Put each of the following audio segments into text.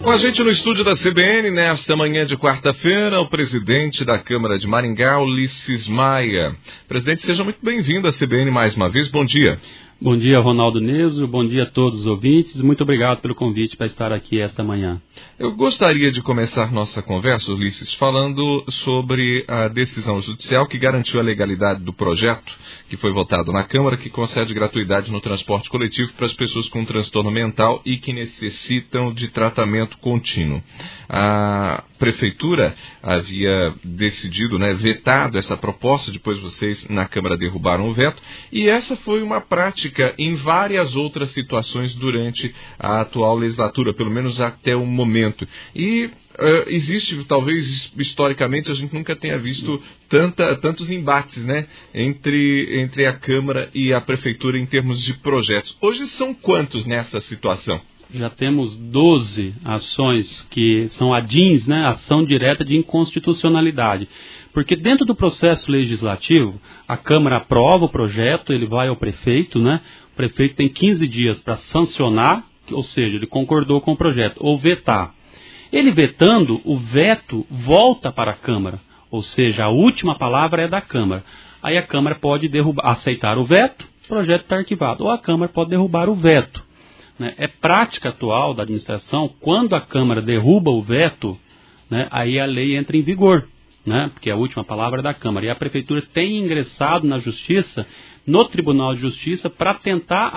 Com a gente no estúdio da CBN, nesta manhã de quarta-feira, o presidente da Câmara de Maringá, Ulisses Maia. Presidente, seja muito bem-vindo à CBN mais uma vez. Bom dia. Bom dia, Ronaldo Neso. Bom dia a todos os ouvintes. Muito obrigado pelo convite para estar aqui esta manhã. Eu gostaria de começar nossa conversa, Ulisses, falando sobre a decisão judicial que garantiu a legalidade do projeto que foi votado na Câmara, que concede gratuidade no transporte coletivo para as pessoas com transtorno mental e que necessitam de tratamento contínuo. A Prefeitura havia decidido, vetado essa proposta, depois vocês na Câmara derrubaram o veto, e essa foi uma prática em várias outras situações durante a atual legislatura, pelo menos até o momento. E existe, talvez historicamente, a gente nunca tenha visto tantos embates, entre a Câmara e a Prefeitura em termos de projetos. Hoje são quantos nessa situação? Já temos 12 ações que são ADINs, ação direta de inconstitucionalidade. Porque dentro do processo legislativo, a Câmara aprova o projeto, ele vai ao prefeito, O prefeito tem 15 dias para sancionar, ou seja, ele concordou com o projeto, ou vetar. Ele vetando, o veto volta para a Câmara, ou seja, a última palavra é da Câmara. Aí a Câmara pode aceitar o veto, o projeto está arquivado, ou a Câmara pode derrubar o veto. É prática atual da administração, quando a Câmara derruba o veto, aí a lei entra em vigor, porque a última palavra é da Câmara. E a Prefeitura tem ingressado na Justiça, no Tribunal de Justiça, para tentar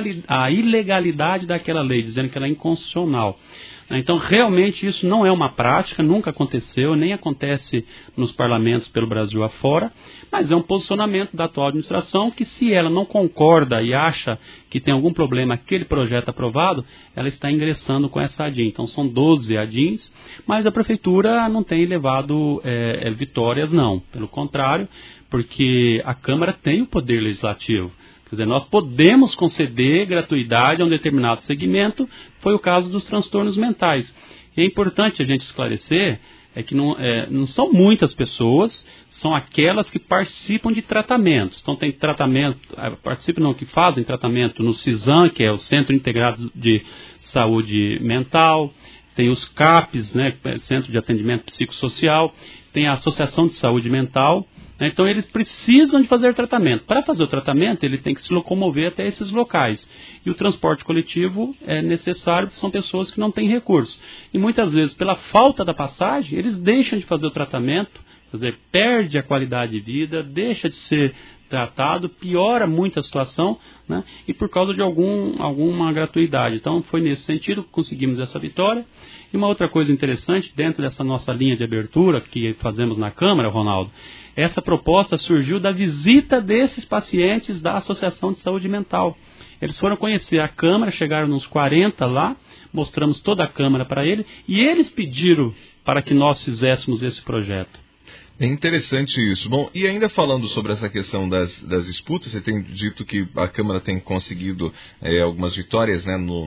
a ilegalidade daquela lei, dizendo que ela é inconstitucional. Então, realmente, isso não é uma prática, nunca aconteceu, nem acontece nos parlamentos pelo Brasil afora, mas é um posicionamento da atual administração que, se ela não concorda e acha que tem algum problema aquele projeto aprovado, ela está ingressando com essa ADIN. Então, são 12 ADINs, mas a Prefeitura não tem levado vitórias, não. Pelo contrário, porque a Câmara tem o poder legislativo. Quer dizer, nós podemos conceder gratuidade a um determinado segmento, foi o caso dos transtornos mentais. E é importante a gente esclarecer que não são muitas pessoas, são aquelas que participam de tratamentos. Então tem tratamento, que fazem tratamento no CISAM, que é o Centro Integrado de Saúde Mental, tem os CAPs, Centro de Atendimento Psicossocial, tem a Associação de Saúde Mental. Então eles precisam de fazer tratamento. Para fazer o tratamento, ele tem que se locomover até esses locais. E o transporte coletivo é necessário, porque são pessoas que não têm recursos. E muitas vezes, pela falta da passagem, eles deixam de fazer o tratamento, quer dizer, perde a qualidade de vida, deixa de ser tratado, piora muito a situação, e por causa de alguma gratuidade. Então foi nesse sentido que conseguimos essa vitória. E uma outra coisa interessante, dentro dessa nossa linha de abertura que fazemos na Câmara, Ronaldo, essa proposta surgiu da visita desses pacientes da Associação de Saúde Mental. Eles foram conhecer a Câmara, chegaram nos 40 lá, mostramos toda a Câmara para eles, e eles pediram para que nós fizéssemos esse projeto. É interessante isso. Bom, e ainda falando sobre essa questão das disputas, você tem dito que a Câmara tem conseguido algumas vitórias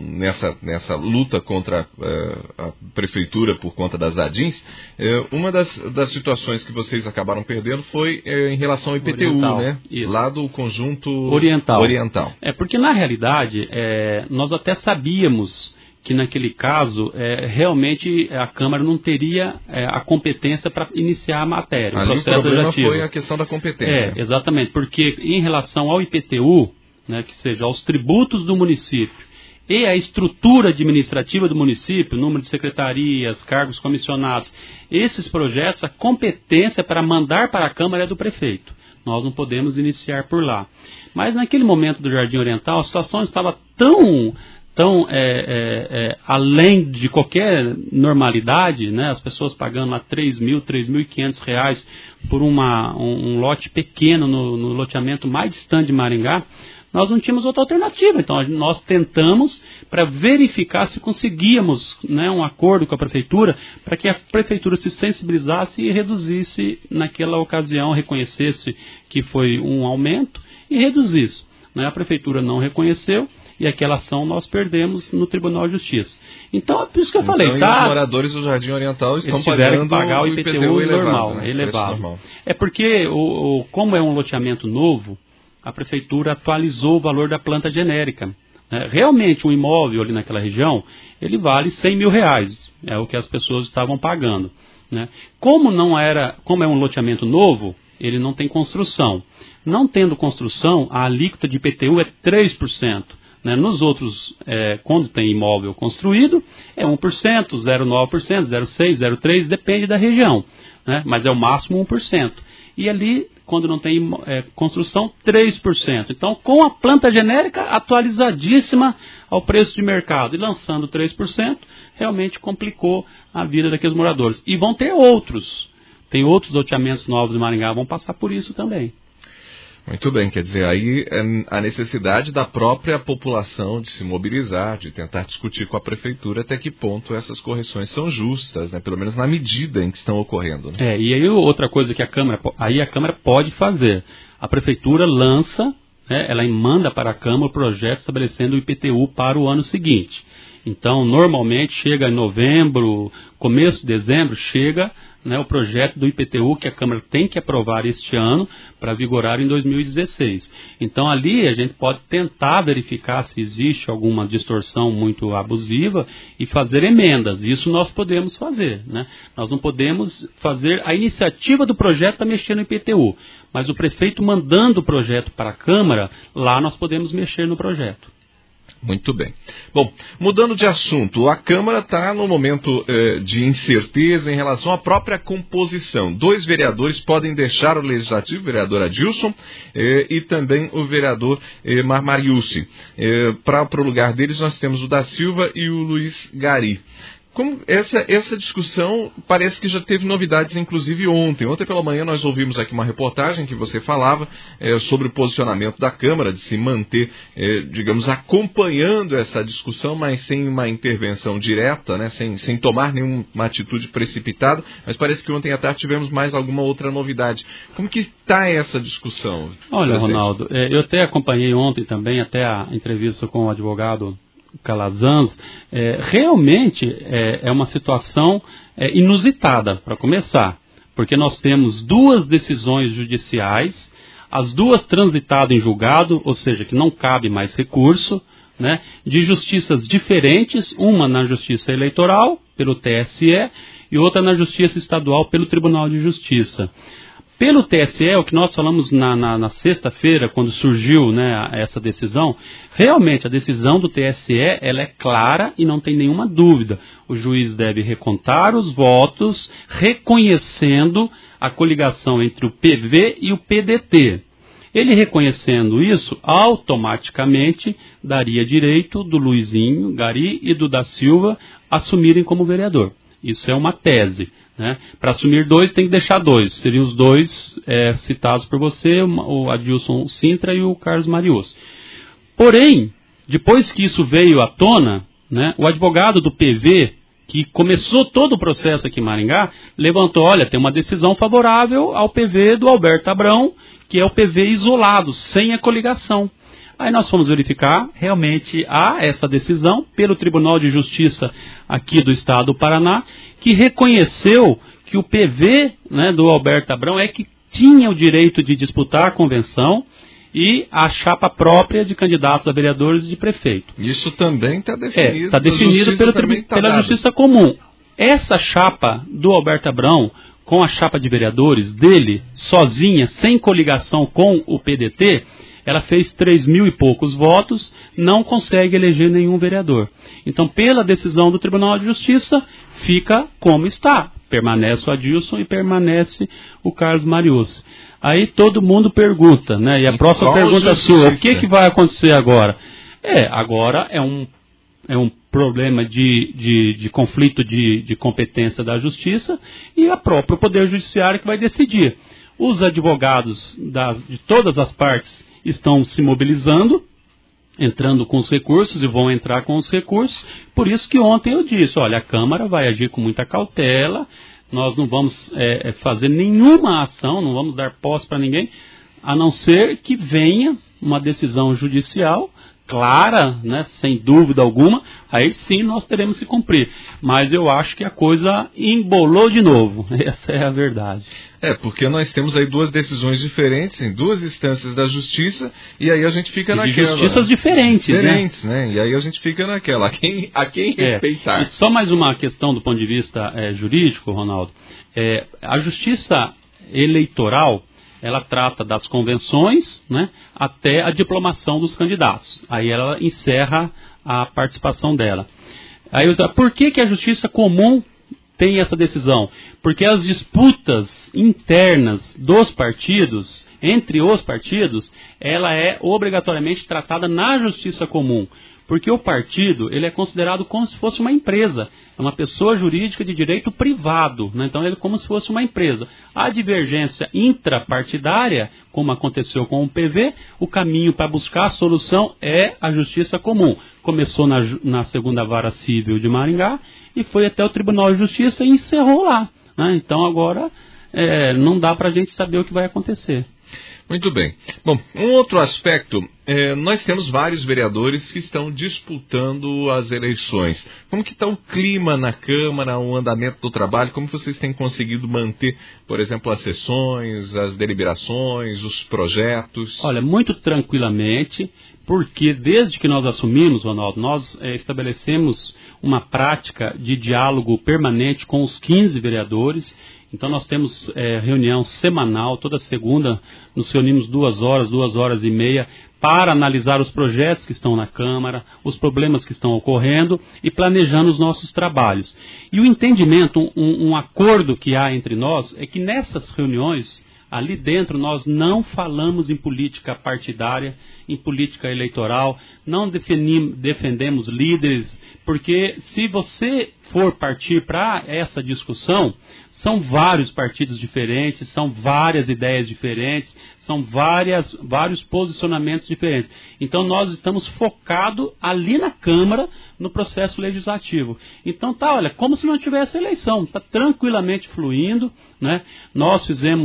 nessa luta contra a Prefeitura por conta das ADINs. Uma das situações que vocês acabaram perdendo foi em relação ao IPTU, Oriental, lá do conjunto Oriental. Porque na realidade nós até sabíamos que naquele caso, realmente a Câmara não teria a competência para iniciar a matéria. Ali o problema foi a questão da competência. Exatamente, porque em relação ao IPTU, que seja aos tributos do município, e a estrutura administrativa do município, número de secretarias, cargos comissionados, esses projetos, a competência para mandar para a Câmara é do prefeito. Nós não podemos iniciar por lá. Mas naquele momento do Jardim Oriental, a situação estava tão além de qualquer normalidade, as pessoas pagando lá R$3.000, R$3.500 por um lote pequeno no loteamento mais distante de Maringá, nós não tínhamos outra alternativa. Então nós tentamos para verificar se conseguíamos um acordo com a Prefeitura para que a Prefeitura se sensibilizasse e reduzisse naquela ocasião, reconhecesse que foi um aumento e reduzisse. A Prefeitura não reconheceu, e aquela ação nós perdemos no Tribunal de Justiça. Então, é por isso que eu falei, os moradores do Jardim Oriental estão pagando que pagar o IPTU elevado. É porque, como é um loteamento novo, a Prefeitura atualizou o valor da planta genérica. Realmente, um imóvel ali naquela região, ele vale R$100 mil. é o que as pessoas estavam pagando, né? Como é um loteamento novo, ele não tem construção. Não tendo construção, a alíquota de IPTU é 3%. Né? Nos outros, quando tem imóvel construído, é 1%, 0,9%, 0,6%, 0,3%, depende da região, né? Mas é o máximo 1%. E ali, quando não tem construção, 3%. Então, com a planta genérica atualizadíssima ao preço de mercado e lançando 3%, realmente complicou a vida daqueles moradores. E vão ter outros. Tem outros loteamentos novos em Maringá, vão passar por isso também. Muito bem, quer dizer, aí a necessidade da própria população de se mobilizar, de tentar discutir com a prefeitura até que ponto essas correções são justas, né? Pelo menos na medida em que estão ocorrendo. Né? E aí outra coisa que a Câmara pode fazer, a prefeitura lança, né, ela manda para a Câmara o projeto estabelecendo o IPTU para o ano seguinte. Então, normalmente chega em novembro, começo de dezembro, chega, né, o projeto do IPTU que a Câmara tem que aprovar este ano para vigorar em 2016. Então ali a gente pode tentar verificar se existe alguma distorção muito abusiva e fazer emendas. Isso nós podemos fazer, né? Nós não podemos fazer a iniciativa do projeto para mexer no IPTU, mas o prefeito mandando o projeto para a Câmara, lá nós podemos mexer no projeto. Muito bem. Bom, mudando de assunto, a Câmara está no momento de incerteza em relação à própria composição. 2 vereadores podem deixar o Legislativo, o vereador Adilson e também o vereador Mariucci. Para o lugar deles nós temos o da Silva e o Luiz Gari. Como essa discussão parece que já teve novidades, inclusive ontem. Ontem pela manhã nós ouvimos aqui uma reportagem que você falava sobre o posicionamento da Câmara, de se manter, digamos, acompanhando essa discussão, mas sem uma intervenção direta, né, sem tomar nenhuma atitude precipitada. Mas parece que ontem à tarde tivemos mais alguma outra novidade. Como que está essa discussão? Olha, presidente? Ronaldo, eu até acompanhei ontem também, até a entrevista com o advogado Calazans. Realmente é uma situação inusitada, para começar, porque nós temos 2 decisões judiciais, as 2 transitadas em julgado, ou seja, que não cabe mais recurso, né, de justiças diferentes, uma na Justiça Eleitoral, pelo TSE, e outra na Justiça Estadual, pelo Tribunal de Justiça. Pelo TSE, o que nós falamos na sexta-feira, quando surgiu, né, essa decisão, realmente a decisão do TSE ela é clara e não tem nenhuma dúvida. O juiz deve recontar os votos, reconhecendo a coligação entre o PV e o PDT. Ele reconhecendo isso, automaticamente daria direito do Luizinho Gari e do da Silva assumirem como vereador. Isso é uma tese. Né? Para assumir 2, tem que deixar 2. Seriam os 2 citados por você, o Adilson Sintra e o Carlos Mariucci. Porém, depois que isso veio à tona, né, o advogado do PV, que começou todo o processo aqui em Maringá, levantou, olha, tem uma decisão favorável ao PV do Alberto Abrão, que é o PV isolado, sem a coligação. Aí nós fomos verificar, realmente há essa decisão pelo Tribunal de Justiça aqui do Estado do Paraná, que reconheceu que o PV, né, do Alberto Abrão é que tinha o direito de disputar a convenção e a chapa própria de candidatos a vereadores e de prefeito. Isso também está definido. Está definido pela Justiça Comum. Essa chapa do Alberto Abrão, com a chapa de vereadores dele, sozinha, sem coligação com o PDT, ela fez 3.000 e poucos votos, não consegue eleger nenhum vereador. Então, pela decisão do Tribunal de Justiça, fica como está. Permanece o Adilson e permanece o Carlos Mariucci. Aí todo mundo pergunta, né? E a próxima pergunta sua, o que vai acontecer agora? Agora é um problema de conflito de competência da Justiça e a própria Poder Judiciário que vai decidir. Os advogados de todas as partes estão se mobilizando, entrando com os recursos e vão entrar com os recursos. Por isso que ontem eu disse, olha, a Câmara vai agir com muita cautela, nós não vamos fazer nenhuma ação, não vamos dar posse para ninguém, a não ser que venha uma decisão judicial clara, né, sem dúvida alguma, aí sim nós teremos que cumprir. Mas eu acho que a coisa embolou de novo, essa é a verdade. Porque nós temos aí duas decisões diferentes em duas instâncias da justiça, e aí a gente fica naquela. De justiças diferentes, né? E aí a gente fica naquela, a quem respeitar. E só mais uma questão do ponto de vista jurídico, Ronaldo. A justiça eleitoral, ela trata das convenções, né, até a diplomação dos candidatos. Aí ela encerra a participação dela. Aí, por que a justiça comum tem essa decisão? Porque as disputas internas dos partidos, entre os partidos, ela é obrigatoriamente tratada na justiça comum. Porque o partido, ele é considerado como se fosse uma empresa. É uma pessoa jurídica de direito privado, né? Então ele é como se fosse uma empresa. A divergência intrapartidária, como aconteceu com o PV, o caminho para buscar a solução é a justiça comum. Começou na segunda vara civil de Maringá e foi até o Tribunal de Justiça e encerrou lá, né? Então agora não dá para a gente saber o que vai acontecer. Muito bem. Bom, um outro aspecto, nós temos vários vereadores que estão disputando as eleições. Como que está o clima na Câmara, o andamento do trabalho? Como vocês têm conseguido manter, por exemplo, as sessões, as deliberações, os projetos? Olha, muito tranquilamente, porque desde que nós assumimos, Ronaldo, nós estabelecemos uma prática de diálogo permanente com os 15 vereadores. Então nós temos reunião semanal, toda segunda nos reunimos 2 horas e meia, para analisar os projetos que estão na Câmara, os problemas que estão ocorrendo e planejando os nossos trabalhos. E o entendimento, um acordo que há entre nós é que nessas reuniões, ali dentro, nós não falamos em política partidária, em política eleitoral, não defendemos líderes, porque se você for partir para essa discussão, são vários partidos diferentes, são várias ideias diferentes, são vários posicionamentos diferentes. Então nós estamos focados ali na Câmara, no processo legislativo. Então olha, como se não tivesse eleição, está tranquilamente fluindo, né? Nós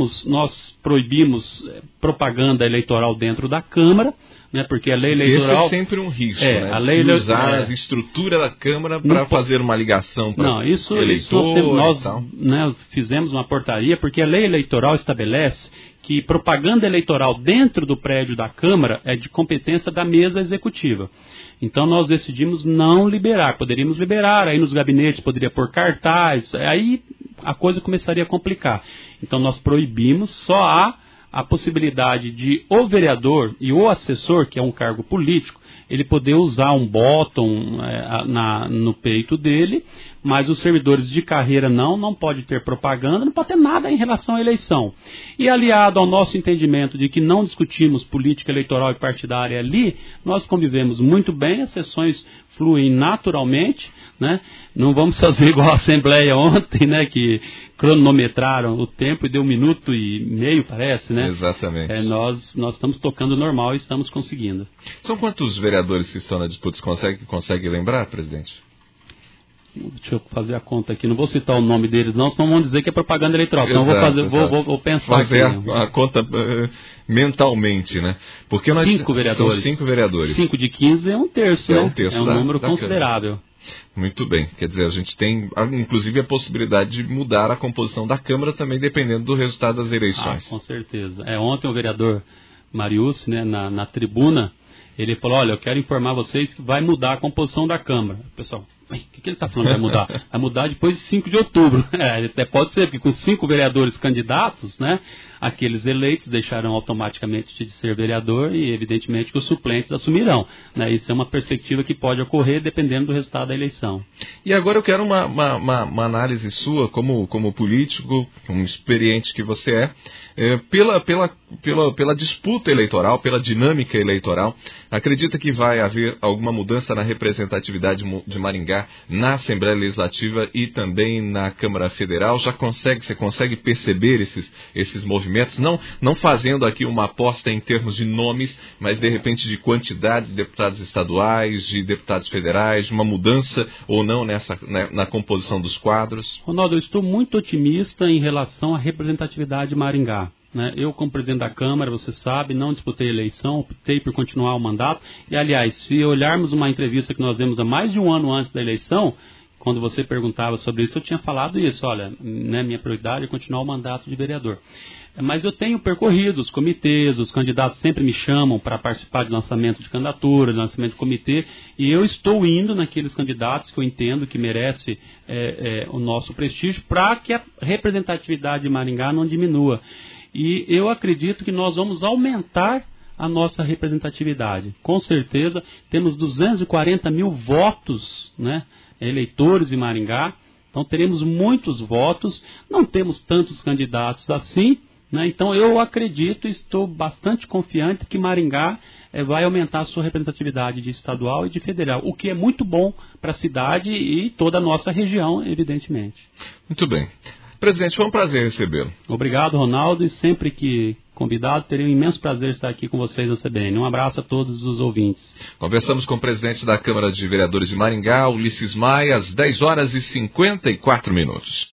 proibimos propaganda eleitoral dentro da Câmara, né, porque a lei eleitoral... Esse é sempre um risco, né? A lei usar a estrutura da Câmara para fazer uma ligação para eleitor. Nós fizemos uma portaria, porque a lei eleitoral estabelece que propaganda eleitoral dentro do prédio da Câmara é de competência da mesa executiva. Então nós decidimos não liberar. Poderíamos liberar, aí nos gabinetes poderia pôr cartaz, aí a coisa começaria a complicar. Então nós proibimos, só há a possibilidade de o vereador e o assessor, que é um cargo político, ele poder usar um bottom no peito dele, mas os servidores de carreira não pode ter propaganda, não pode ter nada em relação à eleição. E aliado ao nosso entendimento de que não discutimos política eleitoral e partidária ali, nós convivemos muito bem, as sessões fluem naturalmente, né? Não vamos fazer igual a Assembleia ontem, né? Que cronometraram o tempo e deu 1 minuto e meio, parece, né? Exatamente. Nós estamos tocando normal e estamos conseguindo. São quantos vereadores que estão na disputa? Você consegue lembrar, presidente? Deixa eu fazer a conta aqui. Não vou citar o nome deles, não, senão vão dizer que é propaganda eleitoral. Então vou pensar fazer aqui. a conta mentalmente, né? Porque nós 5 vereadores. São 5 vereadores. 5 de 15 é um terço, né? É um número considerável. Câmara. Muito bem. Quer dizer, a gente tem, inclusive, a possibilidade de mudar a composição da Câmara também, dependendo do resultado das eleições. Com certeza. Ontem o vereador Mariucci, né, na tribuna, ele falou, olha, eu quero informar vocês que vai mudar a composição da Câmara. O pessoal, o que ele está falando vai mudar? Vai mudar depois de 5 de outubro. Até pode ser, porque com 5 vereadores candidatos, né, aqueles eleitos deixarão automaticamente de ser vereador e, evidentemente, que os suplentes assumirão. Né? Isso é uma perspectiva que pode ocorrer dependendo do resultado da eleição. E agora eu quero uma análise sua, como político, como experiente que você pela disputa eleitoral, pela dinâmica eleitoral. Acredita que vai haver alguma mudança na representatividade de Maringá na Assembleia Legislativa e também na Câmara Federal? Você consegue perceber esses movimentos? Não fazendo aqui uma aposta em termos de nomes, mas de repente de quantidade de deputados estaduais, de deputados federais, de uma mudança ou não na composição dos quadros? Ronaldo, eu estou muito otimista em relação à representatividade de Maringá. né? Eu, como presidente da Câmara, você sabe, não disputei a eleição, optei por continuar o mandato. E, aliás, se olharmos uma entrevista que nós demos há mais de um ano antes da eleição, quando você perguntava sobre isso, eu tinha falado isso, olha, né, minha prioridade é continuar o mandato de vereador. Mas eu tenho percorrido os comitês, os candidatos sempre me chamam para participar de lançamento de candidatura, de lançamento de comitê, e eu estou indo naqueles candidatos que eu entendo que merece o nosso prestígio para que a representatividade de Maringá não diminua. E eu acredito que nós vamos aumentar a nossa representatividade. Com certeza, temos 240 mil votos, né, eleitores em Maringá, então teremos muitos votos, não temos tantos candidatos assim, né, então eu acredito e estou bastante confiante que Maringá vai aumentar a sua representatividade de estadual e de federal, o que é muito bom para a cidade e toda a nossa região, evidentemente. Muito bem. Presidente, foi um prazer recebê-lo. Obrigado, Ronaldo, e sempre que convidado, teria um imenso prazer estar aqui com vocês na CBN. Um abraço a todos os ouvintes. Conversamos com o presidente da Câmara de Vereadores de Maringá, Ulisses Maia, às 10 horas e 54 minutos.